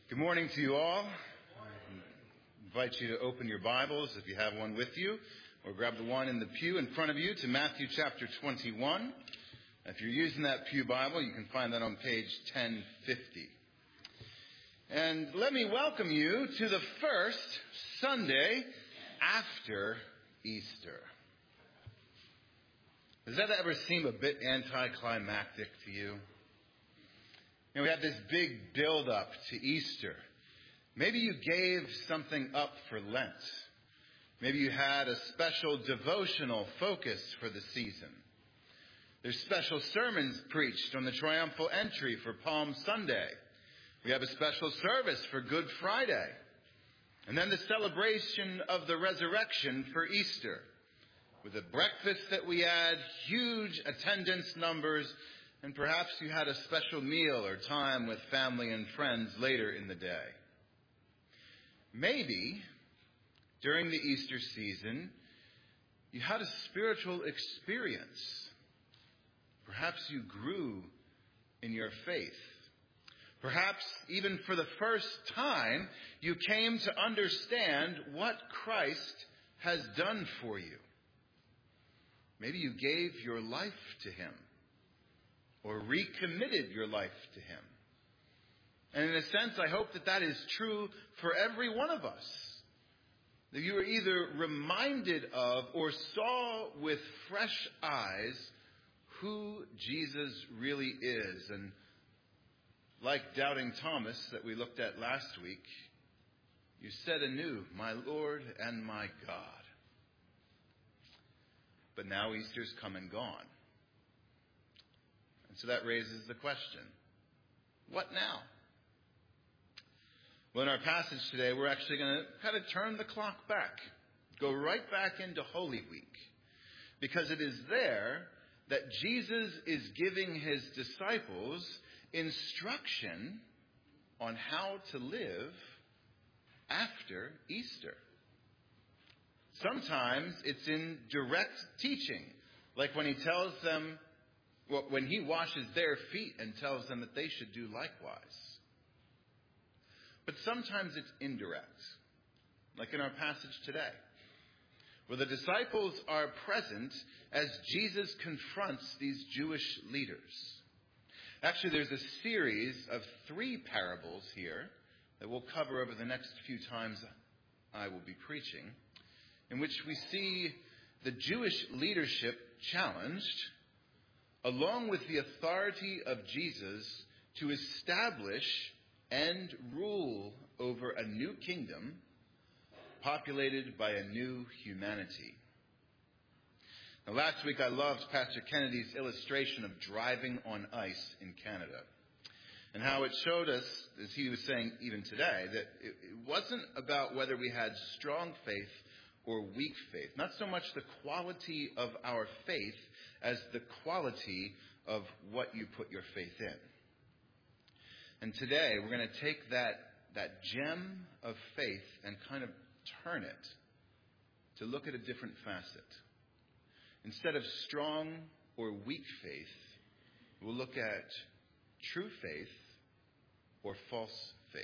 Good morning to you all. I invite you to open your Bibles, if you have one with you, or grab the one in the pew in front of you, to Matthew chapter 21. If you're using that pew Bible, you can find that on page 1050. And let me welcome you to the first Sunday after Easter. Does that ever seem a bit anticlimactic to you? We have this big build-up to Easter. Maybe you gave something up for Lent. Maybe you had a special devotional focus for the season. There's special sermons preached on the triumphal entry for Palm Sunday. We have a special service for Good Friday. And then the celebration of the resurrection for Easter. With a breakfast that we had, huge attendance numbers, and perhaps you had a special meal or time with family and friends later in the day. Maybe during the Easter season, you had a spiritual experience. Perhaps you grew in your faith. Perhaps even for the first time, you came to understand what Christ has done for you. Maybe you gave your life to him, or recommitted your life to him. And in a sense, I hope that that is true for every one of us. That you are either reminded of or saw with fresh eyes who Jesus really is. And like doubting Thomas that we looked at last week, you said anew, "My Lord and my God." But now Easter's come and gone. So that raises the question, what now? Well, in our passage today, we're actually going to kind of turn the clock back, go right back into Holy Week, because it is there that Jesus is giving his disciples instruction on how to live after Easter. Sometimes it's in direct teaching, like when he tells them, when he washes their feet and tells them that they should do likewise. But sometimes it's indirect, like in our passage today, where the disciples are present as Jesus confronts these Jewish leaders. Actually, there's a series of 3 parables here that we'll cover over the next few times I will be preaching, in which we see the Jewish leadership challenged, along with the authority of Jesus to establish and rule over a new kingdom populated by a new humanity. Now, last week I loved Pastor Kennedy's illustration of driving on ice in Canada, and how it showed us, as he was saying even today, that it wasn't about whether we had strong faith or weak faith. Not so much the quality of our faith as the quality of what you put your faith in. And today we're going to take that gem of faith and kind of turn it to look at a different facet. Instead of strong or weak faith, we'll look at true faith or false faith.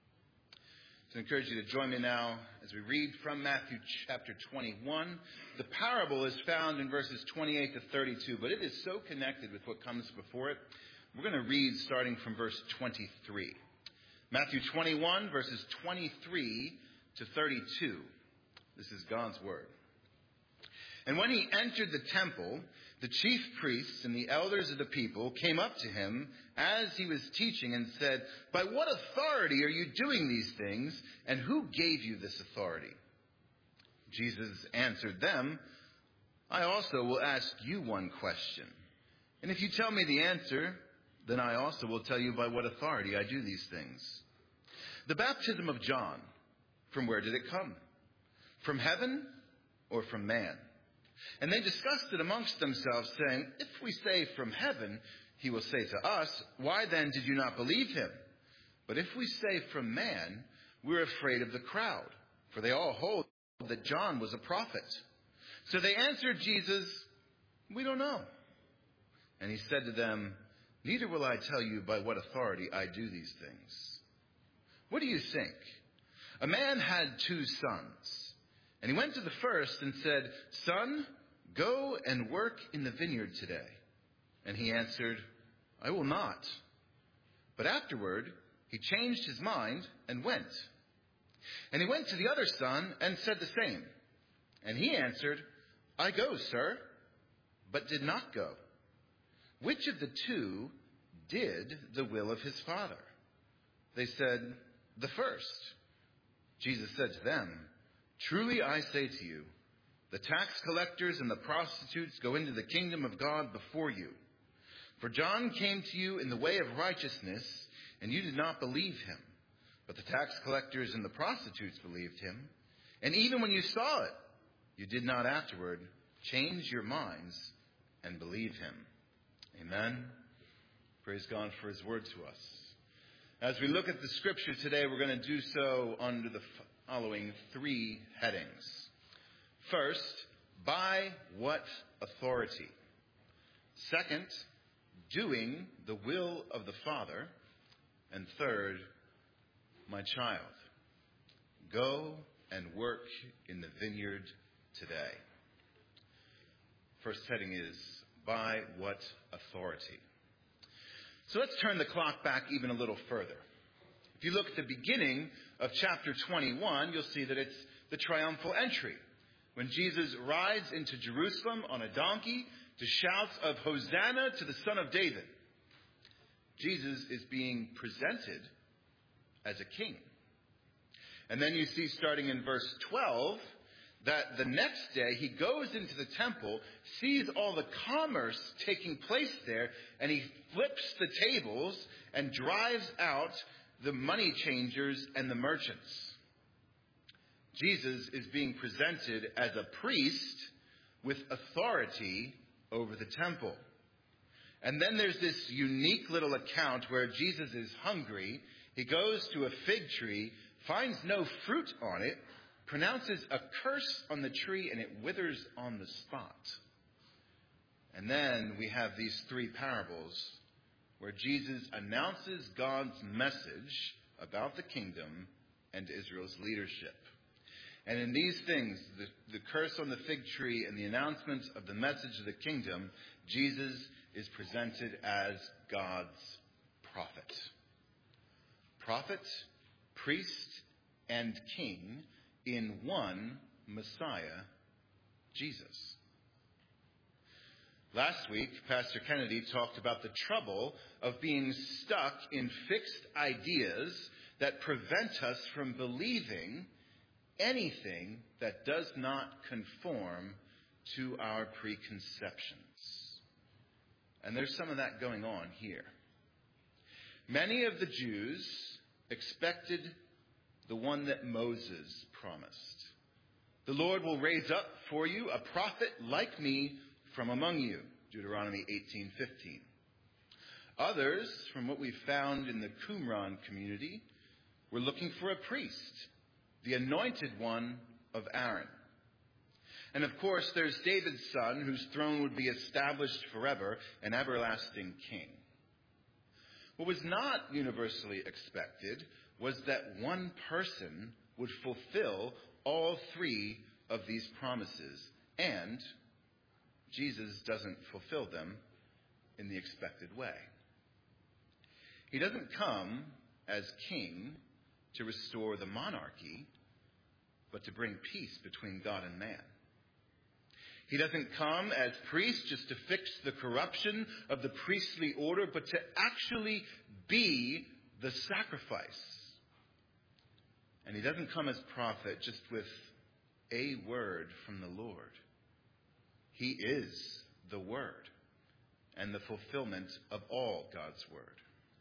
So I encourage you to join me now as we read from Matthew chapter 21. The parable is found in verses 28 to 32, but it is so connected with what comes before it. We're going to read starting from verse 23. Matthew 21, verses 23 to 32. This is God's word. And when he entered the temple, the chief priests and the elders of the people came up to him as he was teaching and said, "By what authority are you doing these things, and who gave you this authority?" Jesus answered them, "I also will ask you one question. And if you tell me the answer, then I also will tell you by what authority I do these things. The baptism of John, from where did it come? From heaven or from man?" And they discussed it amongst themselves, saying, "If we say from heaven, he will say to us, 'Why then did you not believe him?' But if we say from man, we're afraid of the crowd, for they all hold that John was a prophet." So they answered Jesus, "We don't know." And he said to them, "Neither will I tell you by what authority I do these things. What do you think? A man had 2 sons, and he went to the first and said, 'Son, go and work in the vineyard today.' And he answered, 'I will not.' But afterward he changed his mind and went. And he went to the other son and said the same. And he answered, 'I go, sir,' but did not go. Which of the 2 did the will of his father?" They said, "The first." Jesus said to them, "Truly I say to you, the tax collectors and the prostitutes go into the kingdom of God before you. For John came to you in the way of righteousness, and you did not believe him. But the tax collectors and the prostitutes believed him. And even when you saw it, you did not afterward change your minds and believe him." Amen. Praise God for his word to us. As we look at the scripture today, we're going to do so under the following 3 headings. First, by what authority? Second, doing the will of the Father. And third, my child, go and work in the vineyard today. First heading is, by what authority? So let's turn the clock back even a little further. If you look at the beginning of chapter 21, you'll see that it's the triumphal entry, when Jesus rides into Jerusalem on a donkey to shouts of Hosanna to the Son of David. Jesus is being presented as a king. And then you see, starting in verse 12, that the next day he goes into the temple, sees all the commerce taking place there, and he flips the tables and drives out the money changers and the merchants. Jesus is being presented as a priest with authority over the temple. And then there's this unique little account where Jesus is hungry. He goes to a fig tree, finds no fruit on it, pronounces a curse on the tree, and it withers on the spot. And then we have these 3 parables where Jesus announces God's message about the kingdom and Israel's leadership. And in these things, the curse on the fig tree and the announcement of the message of the kingdom, Jesus is presented as God's prophet. Prophet, priest, and king in one Messiah, Jesus. Last week, Pastor Kennedy talked about the trouble of being stuck in fixed ideas that prevent us from believing anything that does not conform to our preconceptions. And there's some of that going on here. Many of the Jews expected the one that Moses promised. The Lord will raise up for you a prophet like me from among you. Deuteronomy 18:15. Others, from what we found in the Qumran community, were looking for a priest, the anointed one of Aaron. And of course, there's David's son, whose throne would be established forever, an everlasting king. What was not universally expected was that one person would fulfill all 3 of these promises, and Jesus doesn't fulfill them in the expected way. He doesn't come as king to restore the monarchy, but to bring peace between God and man. He doesn't come as priest just to fix the corruption of the priestly order, but to actually be the sacrifice. And he doesn't come as prophet just with a word from the Lord. He is the Word and the fulfillment of all God's Word.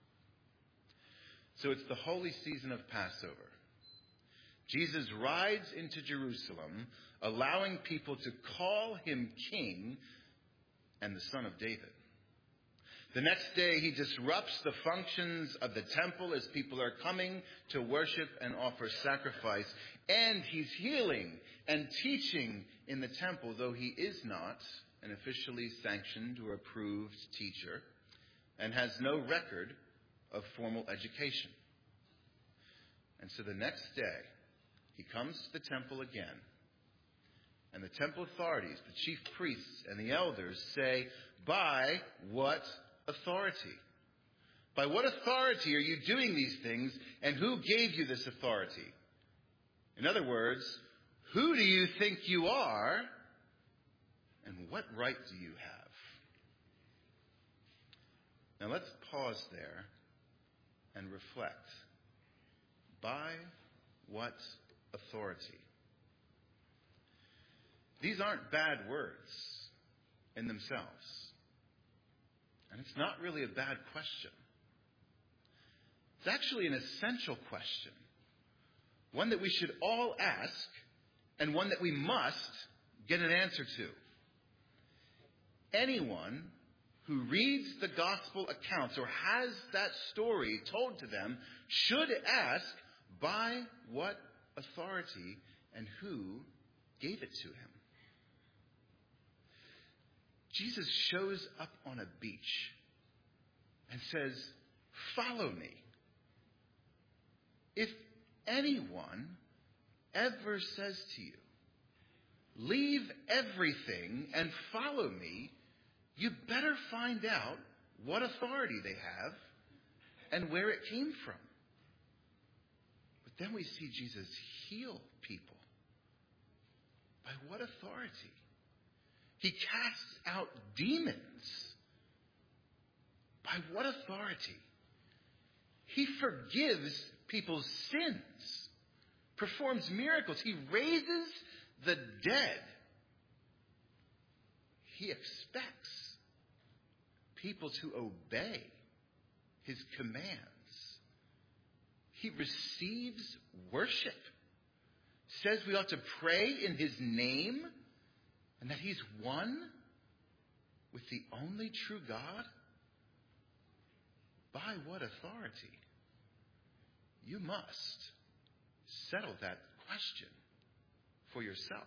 So it's the holy season of Passover. Jesus rides into Jerusalem, allowing people to call him king and the Son of David. The next day, he disrupts the functions of the temple as people are coming to worship and offer sacrifice. And he's healing and teaching in the temple, though he is not an officially sanctioned or approved teacher and has no record of formal education. And so the next day, he comes to the temple again. And the temple authorities, the chief priests and the elders say, "By what authority? By what authority are you doing these things, and who gave you this authority?" In other words, who do you think you are, and what right do you have? Now let's pause there and reflect. By what authority? These aren't bad words in themselves. And it's not really a bad question. It's actually an essential question. One that we should all ask, and one that we must get an answer to. Anyone who reads the gospel accounts or has that story told to them should ask, by what authority and who gave it to him? Jesus shows up on a beach and says, "Follow me." If anyone ever says to you, "Leave everything and follow me," you better find out what authority they have and where it came from. But then we see Jesus heal people. By what authority? He casts out demons. By what authority? He forgives people's sins, performs miracles. He raises the dead. He expects people to obey his commands. He receives worship, says we ought to pray in his name, and that he's one with the only true God. By what authority? You must settle that question for yourself.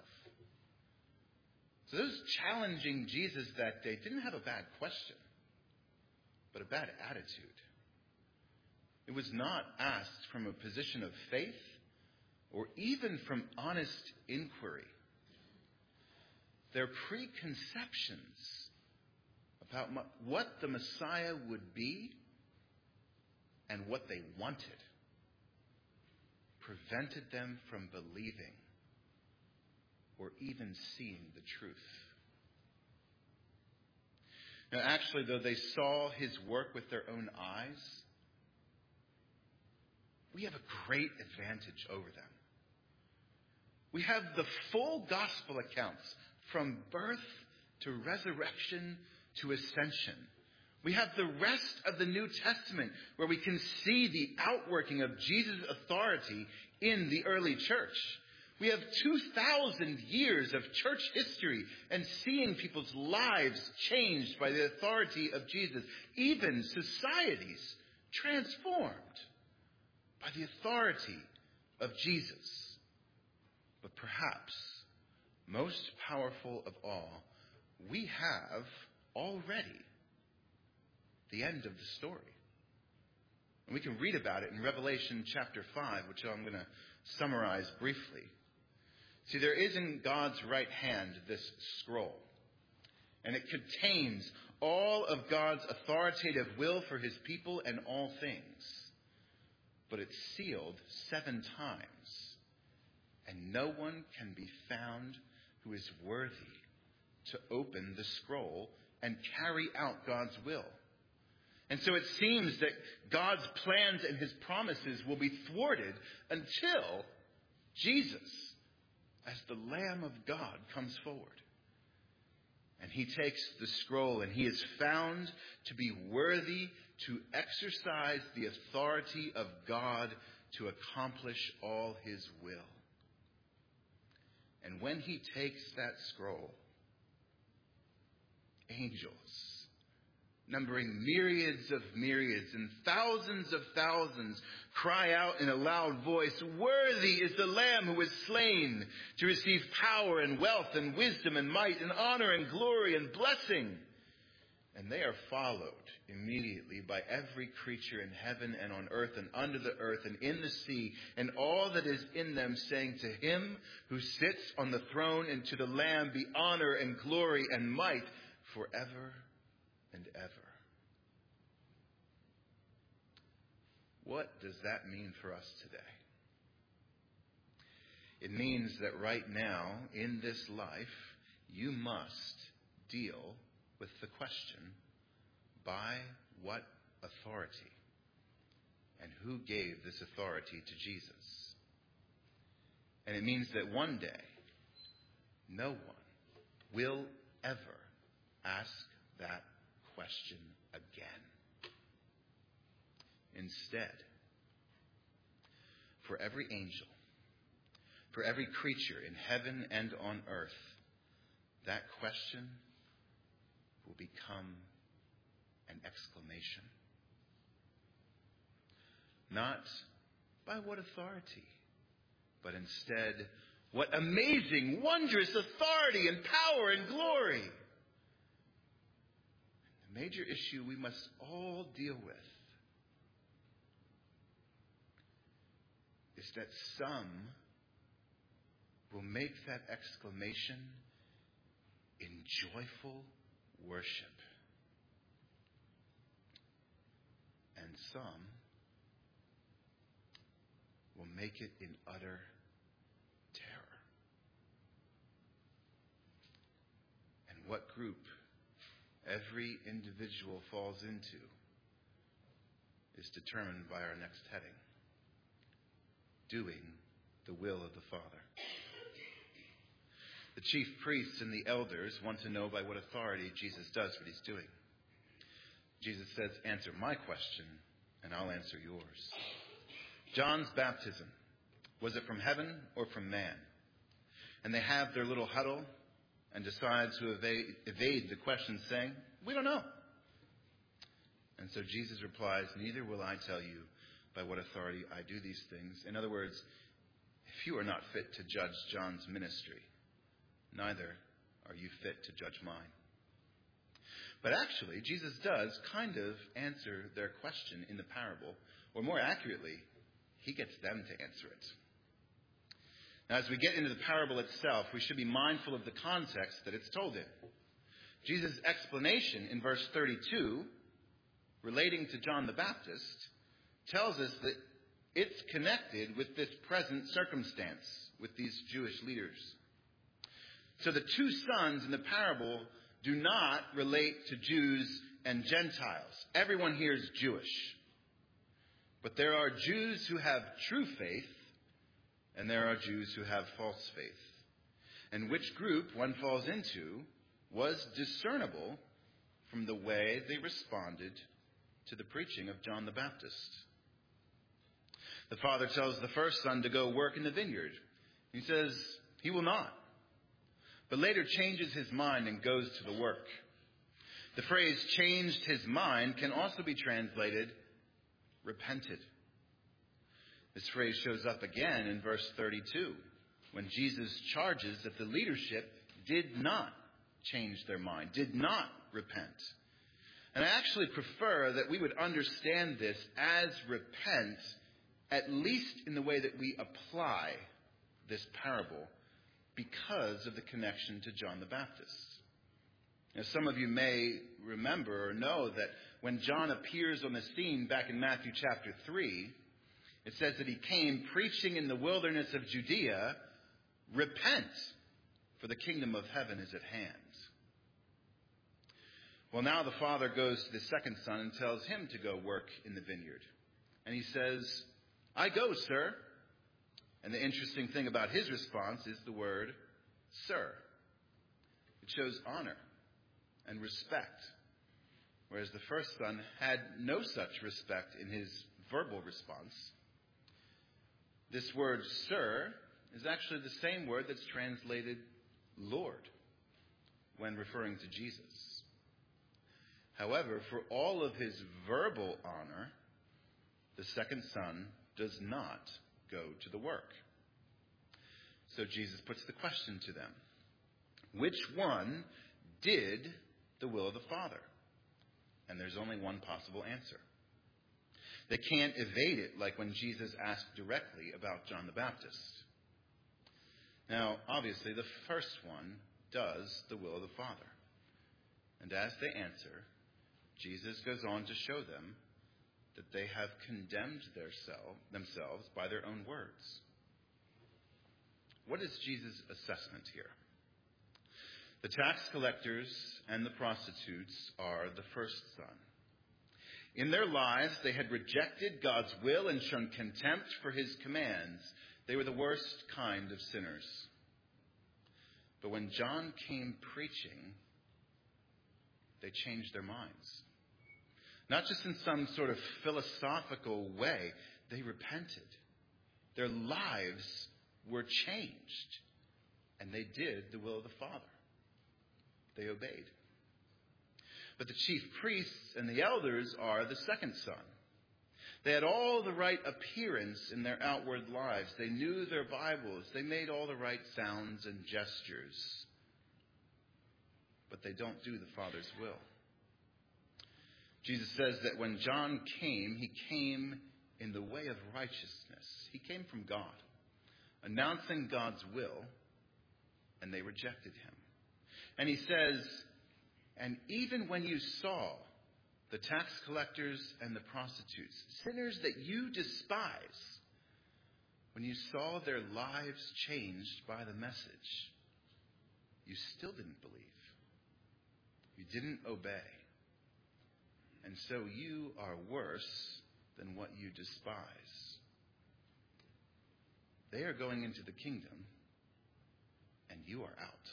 So those challenging Jesus that day didn't have a bad question, but a bad attitude. It was not asked from a position of faith or even from honest inquiry. Their preconceptions about what the Messiah would be and what they wanted prevented them from believing or even seeing the truth. Now, actually, though they saw his work with their own eyes, we have a great advantage over them. We have the full gospel accounts from birth to resurrection to ascension. We have the rest of the New Testament where we can see the outworking of Jesus' authority in the early church. We have 2,000 years of church history and seeing people's lives changed by the authority of Jesus. Even societies transformed by the authority of Jesus. But perhaps most powerful of all, we have already the end of the story. And we can read about it in Revelation chapter 5, which I'm going to summarize briefly. See, there is in God's right hand this scroll, and it contains all of God's authoritative will for his people and all things. But it's sealed 7 times, and no one can be found who is worthy to open the scroll and carry out God's will. And so it seems that God's plans and his promises will be thwarted until Jesus, as the Lamb of God, comes forward. And he takes the scroll, and he is found to be worthy to exercise the authority of God to accomplish all his will. And when he takes that scroll, angels, numbering myriads of myriads and thousands of thousands, cry out in a loud voice, "Worthy is the Lamb who was slain to receive power and wealth and wisdom and might and honor and glory and blessing." And they are followed immediately by every creature in heaven and on earth and under the earth and in the sea and all that is in them, saying, to him who sits on the throne and to the Lamb be honor and glory and might forever and ever. What does that mean for us today? It means that right now, in this life, you must deal with the question, by what authority? And who gave this authority to Jesus? And it means that one day, no one will ever ask that question again. Instead, for every angel, for every creature in heaven and on earth, that question will become an exclamation. Not by what authority, but instead, what amazing, wondrous authority and power and glory. The major issue we must all deal with is that some will make that exclamation in joyful worship. And some will make it in utter terror. And what group every individual falls into is determined by our next heading: doing the will of the Father. The chief priests and the elders want to know by what authority Jesus does what he's doing. Jesus says, answer my question, and I'll answer yours. John's baptism, was it from heaven or from man? And they have their little huddle and decide to evade the question, saying, we don't know. And so Jesus replies, neither will I tell you by what authority I do these things. In other words, if you are not fit to judge John's ministry, neither are you fit to judge mine. But actually, Jesus does kind of answer their question in the parable, or more accurately, he gets them to answer it. Now, as we get into the parable itself, we should be mindful of the context that it's told in. Jesus' explanation in verse 32, relating to John the Baptist, tells us that it's connected with this present circumstance, with these Jewish leaders. So the two sons in the parable do not relate to Jews and Gentiles. Everyone here is Jewish. But there are Jews who have true faith, and there are Jews who have false faith. And which group one falls into was discernible from the way they responded to the preaching of John the Baptist. The father tells the first son to go work in the vineyard. He says he will not, but later changes his mind and goes to the work. The phrase changed his mind can also be translated repented. This phrase shows up again in verse 32 when Jesus charges that the leadership did not change their mind, did not repent. And I actually prefer that we would understand this as repent, at least in the way that we apply this parable, because of the connection to John the Baptist. Now, some of you may remember or know that when John appears on the scene back in Matthew chapter 3, it says that he came preaching in the wilderness of Judea, repent, for the kingdom of heaven is at hand. Well, now the father goes to the second son and tells him to go work in the vineyard. And he says, I go, sir. And the interesting thing about his response is the word, sir. It shows honor and respect. Whereas the first son had no such respect in his verbal response. This word, sir, is actually the same word that's translated Lord when referring to Jesus. However, for all of his verbal honor, the second son does not go to the work. So Jesus puts the question to them. Which one did the will of the Father? and there's only one possible answer. They can't evade it like when Jesus asked directly about John the Baptist. Now, obviously, the first one does the will of the Father. And as they answer, Jesus goes on to show them that they have condemned themselves by their own words. What is Jesus' assessment here? The tax collectors and the prostitutes are the first son. In their lives, they had rejected God's will and shown contempt for his commands. They were the worst kind of sinners. But when John came preaching, they changed their minds. Not just in some sort of philosophical way, they repented. Their lives were changed, and they did the will of the Father. They obeyed. But the chief priests and the elders are the second son. They had all the right appearance in their outward lives. They knew their Bibles. They made all the right sounds and gestures. But they don't do the Father's will. Jesus says that when John came, he came in the way of righteousness. He came from God, announcing God's will, and they rejected him. And he says, and even when you saw the tax collectors and the prostitutes, sinners that you despise, when you saw their lives changed by the message, you still didn't believe. You didn't obey. And so you are worse than what you despise. They are going into the kingdom, and you are out.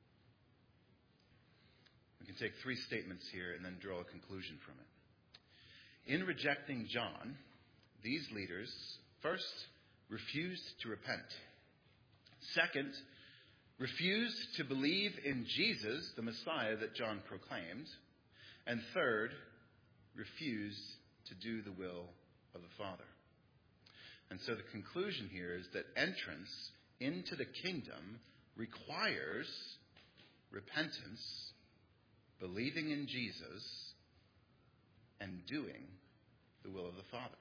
We can take three statements here and then draw a conclusion from it. In rejecting John, these leaders, first, refused to repent. Second, refused to believe in Jesus, the Messiah that John proclaimed. And third, refused to do the will of the Father. And so the conclusion here is that entrance into the kingdom requires repentance, believing in Jesus, and doing the will of the Father.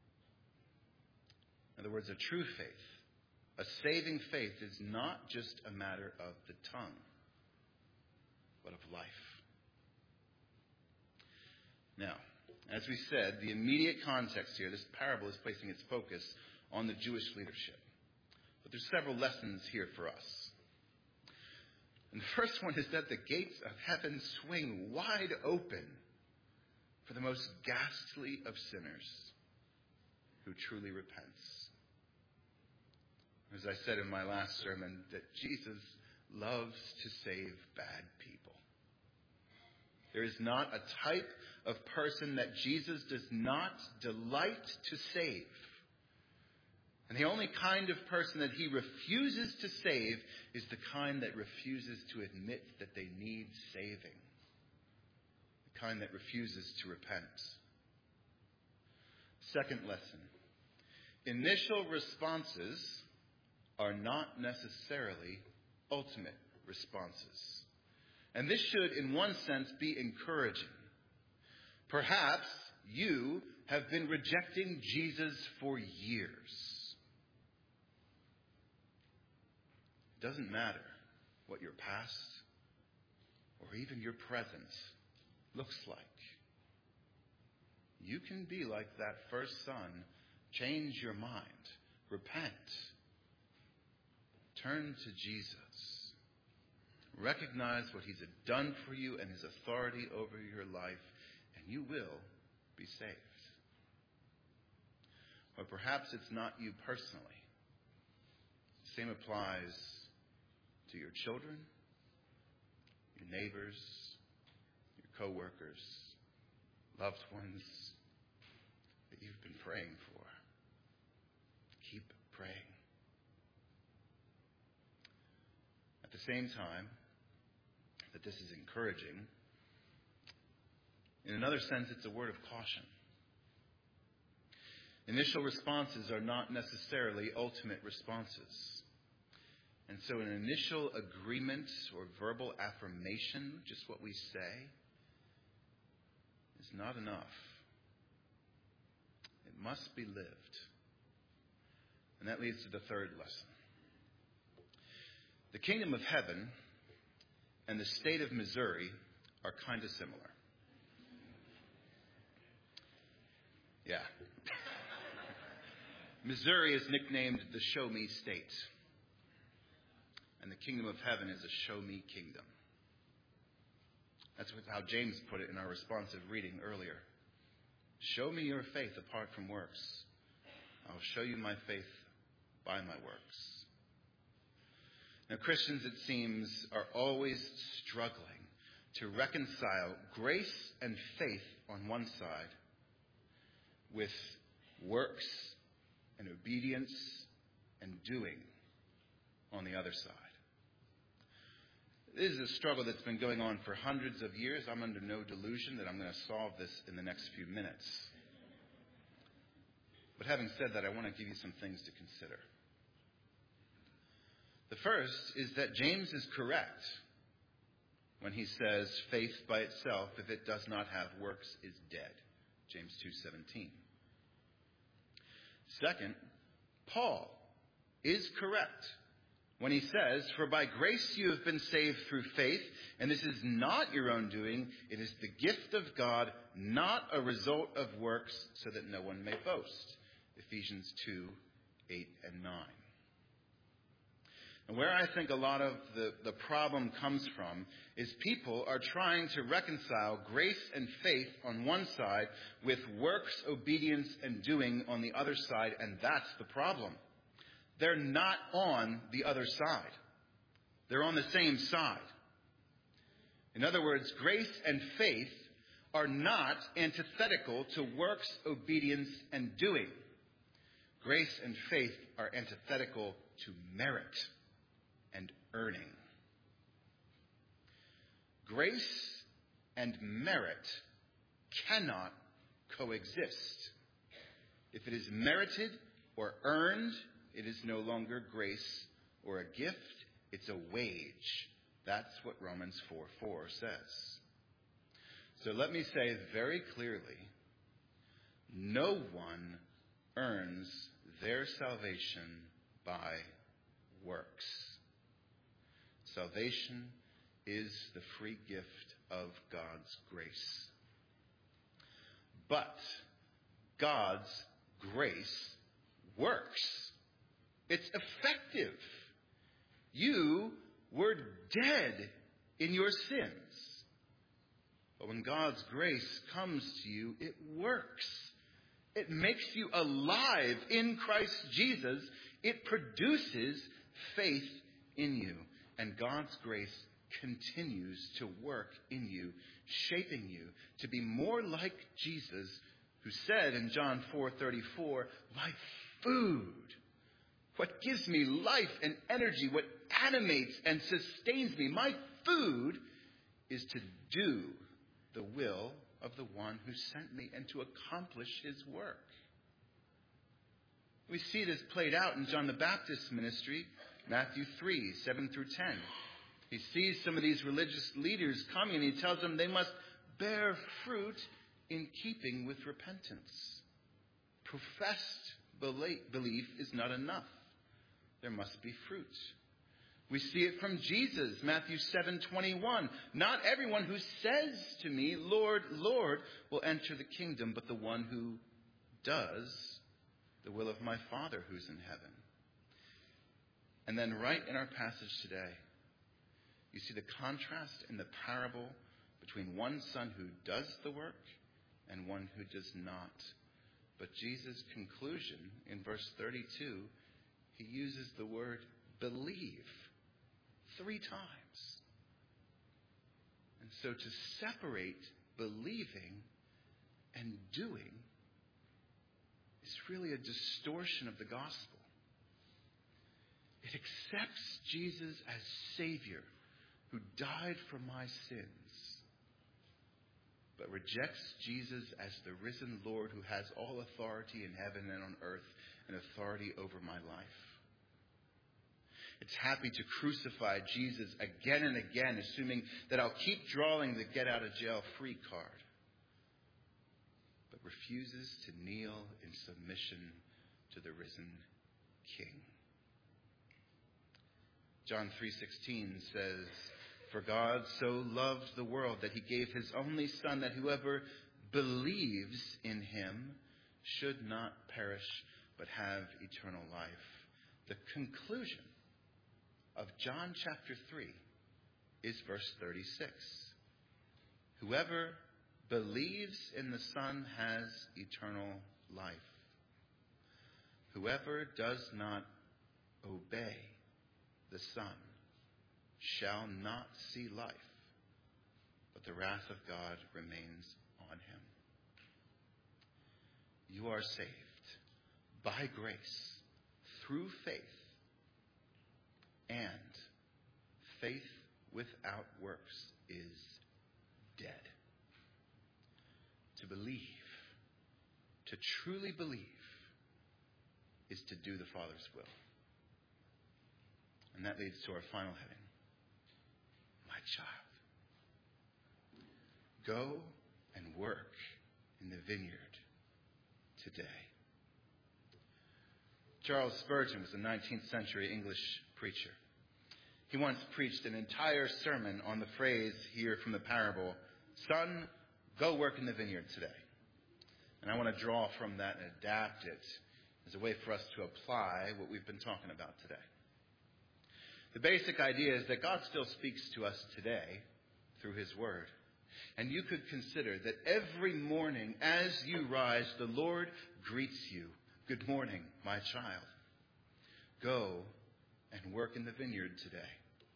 In other words, a true faith, a saving faith, is not just a matter of the tongue, but of life. Now, as we said, the immediate context here, this parable is placing its focus on the Jewish leadership. But there's several lessons here for us. And the first one is that the gates of heaven swing wide open for the most ghastly of sinners who truly repents. As I said in my last sermon, that Jesus loves to save bad people. There is not a type of person that Jesus does not delight to save. And the only kind of person that he refuses to save is the kind that refuses to admit that they need saving. The kind that refuses to repent. Second lesson. Initial responses are not necessarily ultimate responses. And this should, in one sense, be encouraging. Perhaps you have been rejecting Jesus for years. It doesn't matter what your past or even your present looks like. You can be like that first son. Change your mind. Repent. Turn to Jesus. Recognize what he's done for you and his authority over your life, and you will be saved. Or perhaps it's not you personally. The same applies to your children, your neighbors, your co-workers, loved ones that you've been praying for. Keep praying. At the same time that this is encouraging, in another sense, it's a word of caution. Initial responses are not necessarily ultimate responses. And so an initial agreement or verbal affirmation, just what we say, is not enough. It must be lived. And that leads to the third lesson. The kingdom of heaven and the state of Missouri are kind of similar. Yeah. Missouri is nicknamed the Show Me State. And the kingdom of heaven is a show me kingdom. That's how James put it in our responsive reading earlier. Show me your faith apart from works. I'll show you my faith by my works. Now, Christians, it seems, are always struggling to reconcile grace and faith on one side with works and obedience and doing on the other side. This is a struggle that's been going on for hundreds of years. I'm under no delusion that I'm going to solve this in the next few minutes. But having said that, I want to give you some things to consider. The first is that James is correct when he says faith by itself, if it does not have works, is dead. James 2:17. Second, Paul is correct when he says, for by grace you have been saved through faith, and this is not your own doing, it is the gift of God, not a result of works, so that no one may boast. Ephesians 2:8 and 9. And where I think a lot of the problem comes from is people are trying to reconcile grace and faith on one side with works, obedience, and doing on the other side, and that's the problem. They're not on the other side. They're on the same side. In other words, grace and faith are not antithetical to works, obedience, and doing. Grace and faith are antithetical to merit and earning. Grace and merit cannot coexist. If it is merited or earned, it is no longer grace or a gift, it's a wage. That's what Romans 4:4 says. So let me say very clearly, no one earns their salvation by works. Salvation is the free gift of God's grace. But God's grace works. It's effective. You were dead in your sins. But when God's grace comes to you, it works. It makes you alive in Christ Jesus. It produces faith in you. And God's grace continues to work in you, shaping you to be more like Jesus, who said in John 4:34, my food, what gives me life and energy, what animates and sustains me, my food is to do the will of the one who sent me and to accomplish his work. We see this played out in John the Baptist's ministry, Matthew 3:7-10. He sees some of these religious leaders coming and he tells them they must bear fruit in keeping with repentance. Professed belief is not enough. There must be fruit. We see it from Jesus, Matthew 7:21. Not everyone who says to me, Lord, Lord, will enter the kingdom, but the one who does the will of my Father who's in heaven. And then right in our passage today, you see the contrast in the parable between one son who does the work and one who does not. But Jesus' conclusion in verse 32, he uses the word believe 3 times. And so to separate believing and doing is really a distortion of the gospel. It accepts Jesus as Savior who died for my sins, but rejects Jesus as the risen Lord who has all authority in heaven and on earth and authority over my life. It's happy to crucify Jesus again and again, assuming that I'll keep drawing the get-out-of-jail-free card. but refuses to kneel in submission to the risen King. John 3:16 says, "For God so loved the world that he gave his only Son, that whoever believes in him should not perish but have eternal life." The conclusion of John chapter 3 is verse 36. Whoever believes in the Son has eternal life. Whoever does not obey the Son shall not see life, but the wrath of God remains on him. You are saved by grace through faith, and faith without works is dead. To believe, to truly believe, is to do the Father's will. And that leads to our final heading. My child, go and work in the vineyard today. Charles Spurgeon was a 19th century English preacher. He once preached an entire sermon on the phrase here from the parable, "Son, go work in the vineyard today." And I want to draw from that and adapt it as a way for us to apply what we've been talking about today. The basic idea is that God still speaks to us today through his word. And you could consider that every morning as you rise, the Lord greets you. Good morning, my child. Go and work in the vineyard today.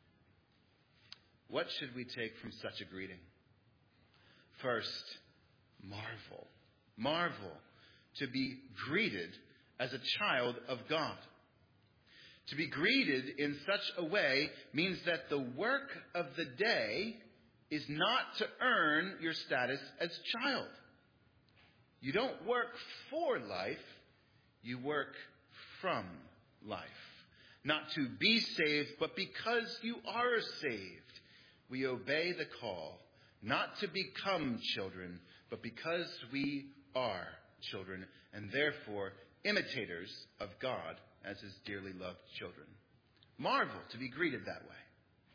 What should we take from such a greeting? First, marvel. Marvel to be greeted as a child of God. To be greeted in such a way means that the work of the day is not to earn your status as child. You don't work for life, you work from life. Not to be saved, but because you are saved, we obey the call, not to become children, but because we are children, and therefore imitators of God as his dearly loved children. Marvel to be greeted that way.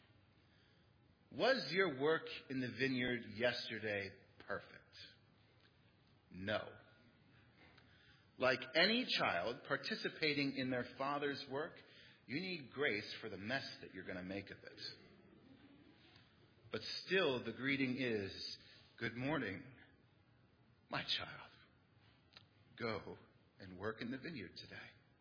Was your work in the vineyard yesterday perfect? No. Like any child participating in their father's work, you need grace for the mess that you're going to make of it. But still, the greeting is, good morning, my child. Go and work in the vineyard today.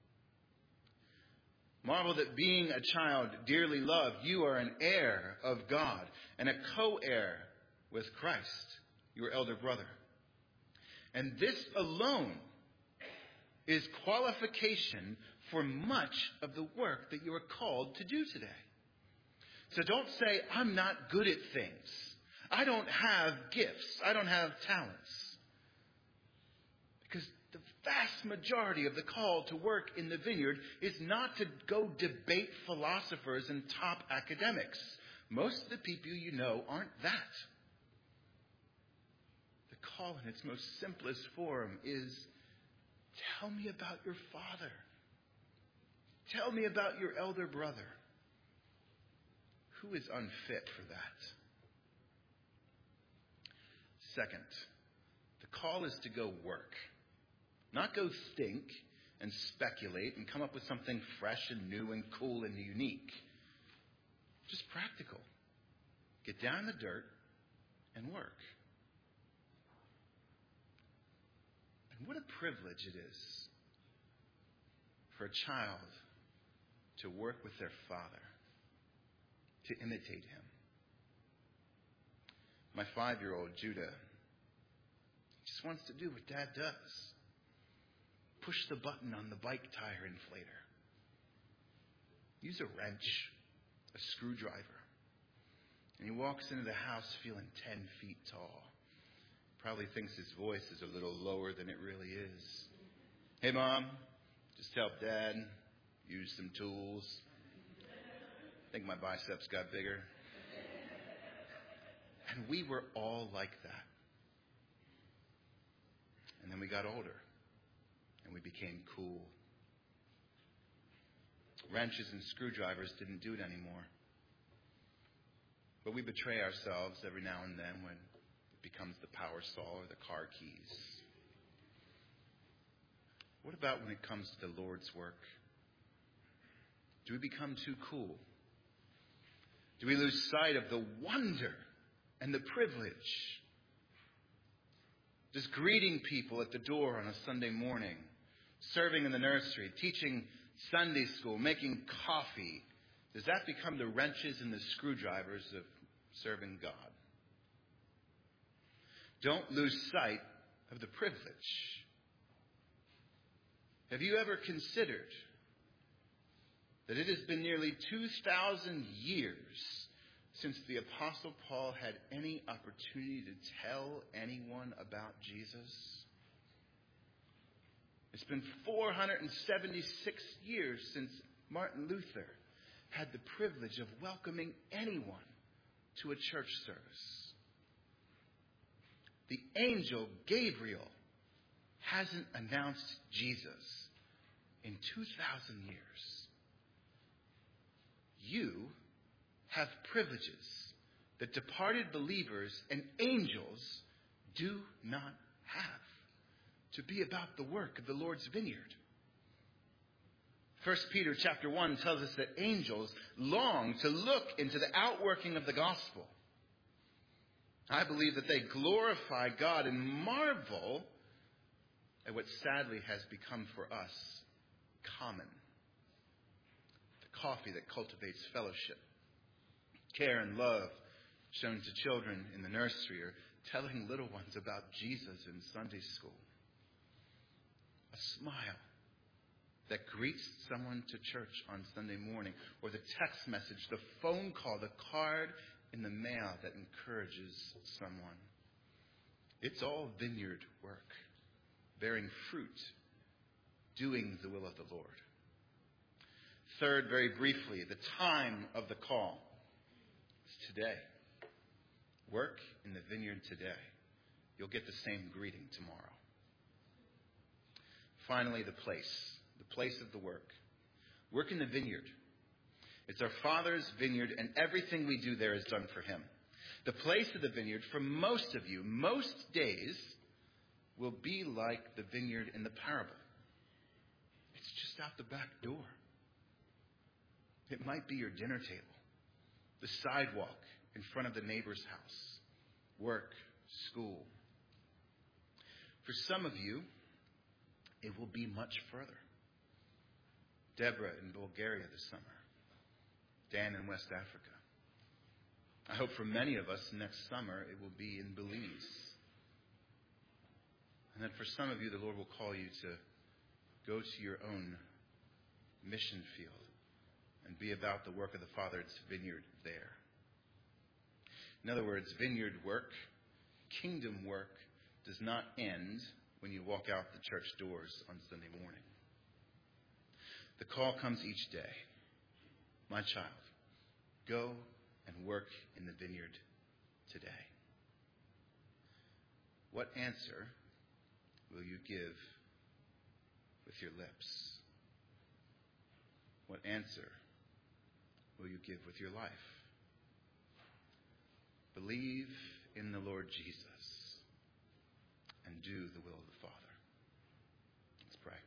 Marvel that being a child dearly loved, you are an heir of God and a co-heir with Christ, your elder brother. And this alone is qualification for much of the work that you are called to do today. So don't say, I'm not good at things. I don't have gifts. I don't have talents. Because the vast majority of the call to work in the vineyard is not to go debate philosophers and top academics. Most of the people you know aren't that. The call in its most simplest form is, tell me about your father. Tell me about your elder brother. Who is unfit for that? Second, the call is to go work. Not go think and speculate and come up with something fresh and new and cool and unique. Just practical. Get down in the dirt and work. And what a privilege it is for a child to work with their father, to imitate him. My 5-year-old, Judah, just wants to do what Dad does. Push the button on the bike tire inflator. Use a wrench, a screwdriver. And he walks into the house feeling 10 feet tall. Probably thinks his voice is a little lower than it really is. Hey, Mom, just help Dad use some tools. I think my biceps got bigger. And we were all like that. then we got older and we became cool. Wrenches and screwdrivers didn't do it anymore. But we betray ourselves every now and then when it becomes the power saw or the car keys. What about when it comes to the Lord's work? Do we become too cool? Do we lose sight of the wonder and the privilege? Does greeting people at the door on a Sunday morning, serving in the nursery, teaching Sunday school, making coffee, does that become the wrenches and the screwdrivers of serving God? Don't lose sight of the privilege. Have you ever considered that it has been nearly 2,000 years since the Apostle Paul had any opportunity to tell anyone about Jesus? It's been 476 years since Martin Luther had the privilege of welcoming anyone to a church service. The angel Gabriel hasn't announced Jesus in 2,000 years. You have privileges that departed believers and angels do not have to be about the work of the Lord's vineyard. 1 Peter chapter 1 tells us that angels long to look into the outworking of the gospel. I believe that they glorify God and marvel at what sadly has become for us common. The coffee that cultivates fellowship, care and love shown to children in the nursery, or telling little ones about Jesus in Sunday school. A smile that greets someone to church on Sunday morning, or the text message, the phone call, the card in the mail that encourages someone. It's all vineyard work, bearing fruit, doing the will of the Lord. Third, very briefly, the time of the call is today. Work in the vineyard today. You'll get the same greeting tomorrow. Finally, the place of the work. Work in the vineyard. It's our Father's vineyard, and everything we do there is done for Him. The place of the vineyard, for most of you, most days, will be like the vineyard in the parable. It's just out the back door. It might be your dinner table, the sidewalk in front of the neighbor's house, work, school. For some of you, it will be much further. Deborah in Bulgaria this summer. Dan in West Africa. I hope for many of us next summer it will be in Belize. And then for some of you, the Lord will call you to go to your own mission field and be about the work of the Father's vineyard there. In other words, vineyard work, kingdom work, does not end when you walk out the church doors on Sunday morning. The call comes each day. My child, go and work in the vineyard today. What answer will you give with your lips? What answer will you give with your life? Believe in the Lord Jesus and do the will of the Father. Let's pray.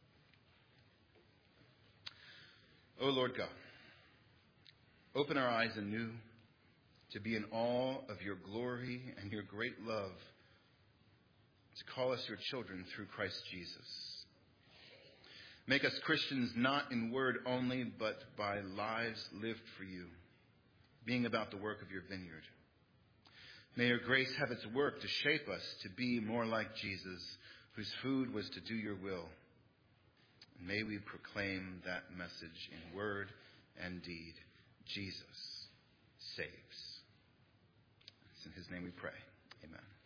O Lord God, open our eyes anew to be in awe of your glory and your great love, to call us your children through Christ Jesus. Make us Christians not in word only, but by lives lived for you, being about the work of your vineyard. May your grace have its work to shape us to be more like Jesus, whose food was to do your will. And may we proclaim that message in word and deed. Jesus saves. It's in his name we pray. Amen.